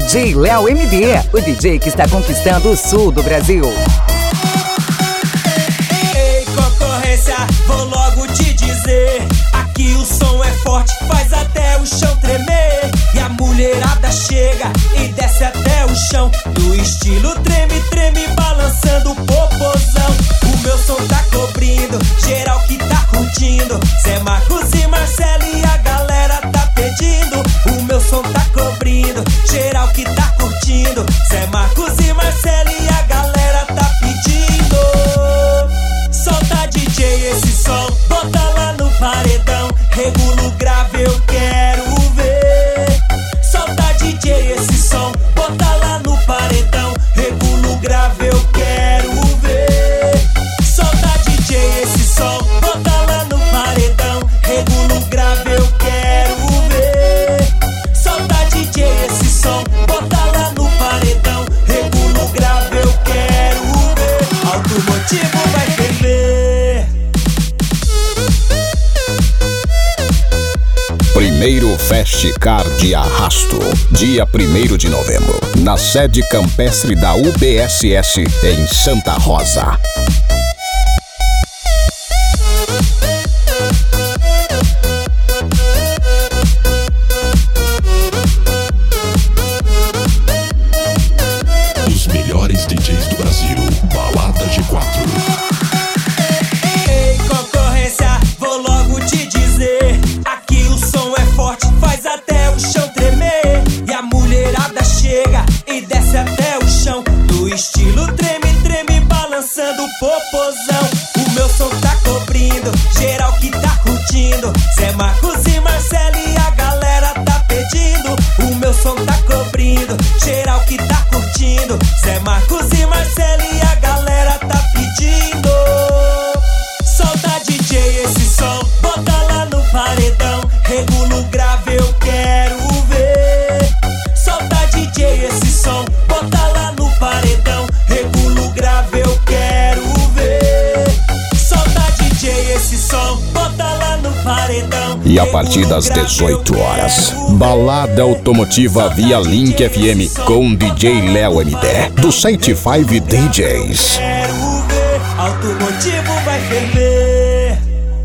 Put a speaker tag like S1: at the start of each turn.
S1: DJ Léo MD, o DJ que está conquistando o sul do Brasil.
S2: Ei, concorrência, vou logo te dizer, aqui o som é forte, faz até o chão tremer. E a mulherada chega e desce até o chão, no estilo treme, treme, balançando o popozão. O meu som tá cobrindo, geral que tá curtindo, Zé Marcos e Marcelo e a galera tá pedindo. O meu som tá cobrindo, geral que tá curtindo, Zé Marcos e Marcelo e a galera tá pedindo. Solta DJ esse som, bota lá no paredão, regula o grave, eu quero ver. Solta DJ esse som, bota lá no paredão, regula o grave, eu quero ver. Solta DJ esse som, bota lá no paredão, regula o grave, eu quero ver. Solta DJ esse som, bota lá no paredão, regula o grave, eu quero ver. Automotivo vai ferver.
S3: Primeiro Festicar de Arrasto, dia 1º de novembro, na sede campestre da UBSS em Santa Rosa.
S4: Os melhores DJs do Brasil, Balada G4.
S2: Ei, concorrência, vou logo te dizer, aqui o som é forte, faz até o chão tremer. E a mulherada chega e desce até o chão, no estilo treme, treme, balançando o popozão. O meu som tá cobrindo, geral que tá curtindo, Zé Marcos e Marcelo e a galera tá pedindo. O meu som tá cobrindo, geral que tá curtindo, Zé Marcos e Marcelo e a galera tá pedindo. Solta DJ esse som, bota lá no paredão, regula o grave, eu quero ver. Solta DJ esse som, bota lá no paredão, regula o grave, eu quero ver. Solta DJ esse som, bota lá no paredão.
S3: E a partir das 18 horas, balada automotiva via Link FM com DJ Léo MD, do site 5 DJs.
S2: Quero ver, automotivo vai ferver.